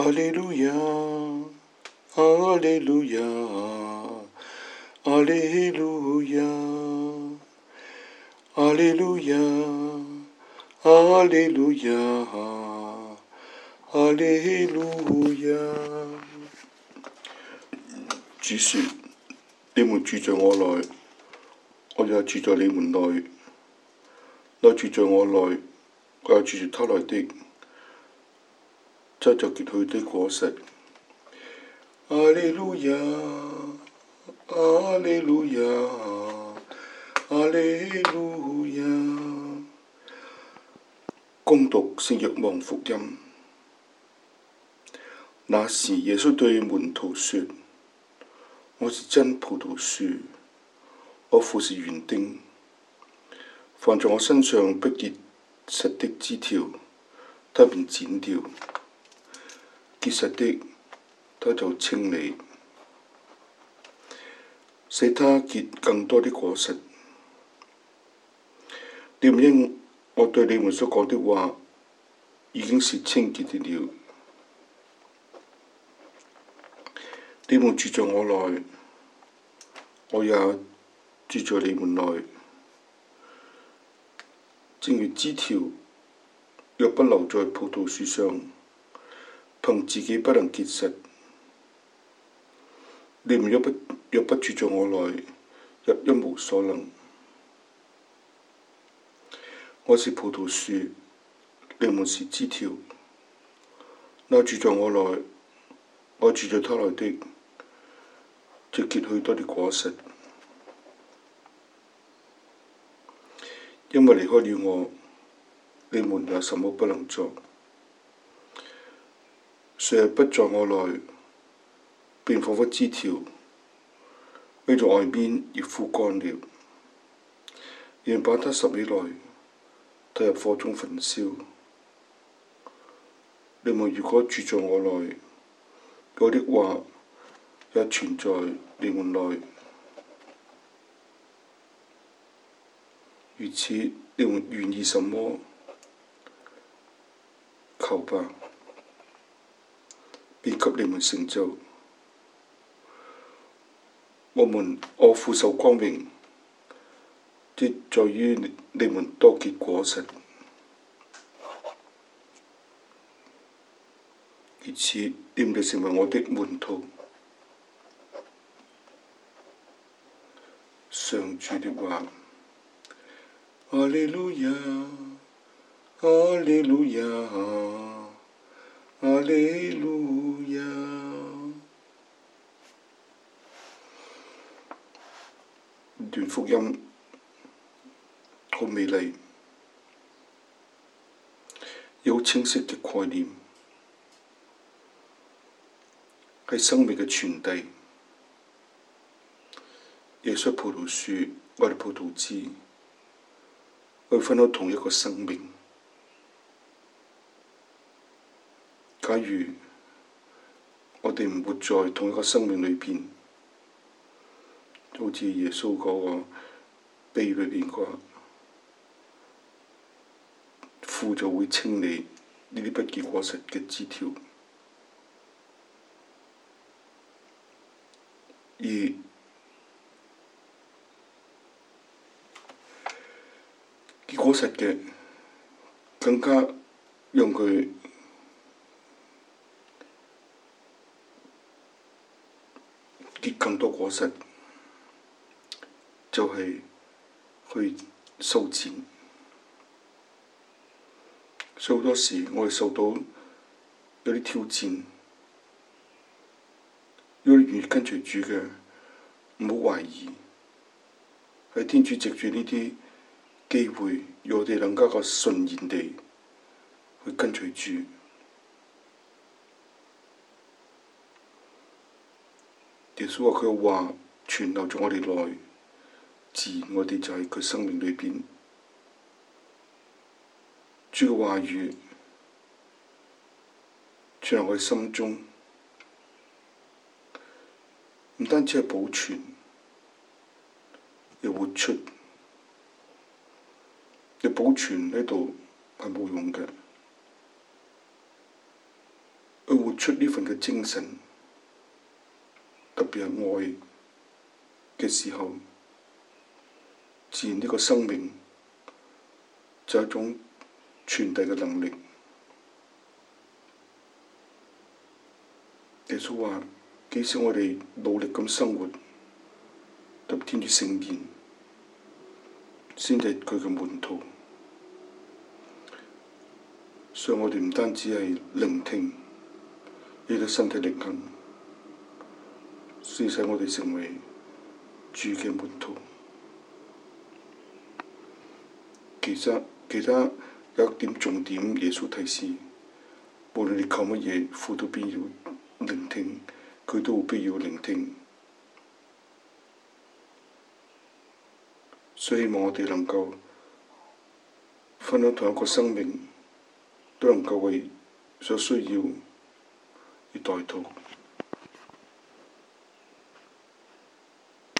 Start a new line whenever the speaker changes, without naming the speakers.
哈利路亞，哈利路亞，哈利路亞，哈利路亞，哈利路亞，哈利路亞。主說：你們住在我內，我也住在你們內。那住在我內，我也住在他內的，則結許多果實。哈利路亞，哈利路亞，哈利路亞。恭讀聖若望福音。那時耶穌對門徒說：我是真葡萄樹，我父是園丁。凡在我身上不結實的枝條，他便剪掉；結實的，他就清理，使他結更多的果實。你們因我對你們所講的話，已經是清潔的了。你們住在我內，我也住在你們內。正如枝條若不留在葡萄樹上，憑自己不能結實，你們若不住在我內，也一無所能。我是葡萄樹，你們是枝條。那住在我內，我住在他內的，就結許多的果實。因為離開了我，你們也什麼不能做。誰不在我內，便彷彿枝條，熨在外面而枯乾了。人把它拾起來，投入火中焚燒。你們如果住在我內，我的話也存在你們內，如此，你們願意什麼，求吧，便給你們成就。我父受光榮，即在於你們多結果實，如此，你們就成為我的門徒。上主的話。哈利路亞，哈利路亞，哈利路亞。段福音好美麗，有清晰嘅概念，係生命嘅傳遞。耶穌葡萄樹，我哋葡萄枝，佢分享同一個生命。假如我哋唔活在同一個生命裏邊，好似耶穌嗰個比喻裏邊嘅話，父就會清理呢啲不結果實嘅枝條，而結果實嘅更加讓佢結更多果實，就係去修剪。所以好多時我哋受到有啲挑戰，如果你願意跟隨主嘅，唔好懷疑，係天主藉住呢啲機會，讓我哋能夠順然地去跟隨主。耶穌話佢嘅話存留在我哋內，自然我哋就喺佢生命裏邊。主嘅話語存留我哋心中，唔單止係保存，又活出。你保存喺度係冇用嘅， 去活出呢份嘅精神，特別係愛嘅時候，自然呢個生命就有一種傳遞嘅能力。耶穌話：即使我哋努力咁生活，特別天主聖言，先係佢嘅門徒。所以我哋唔單止係聆聽，亦都身體力行，先使我哋成為主嘅門徒。其他有一點重點，耶穌提示：無論你求乜嘢，父都必要聆聽，佢都必要聆聽。所以希望我哋能夠分享同一個生命，都能夠為所需要而代禱。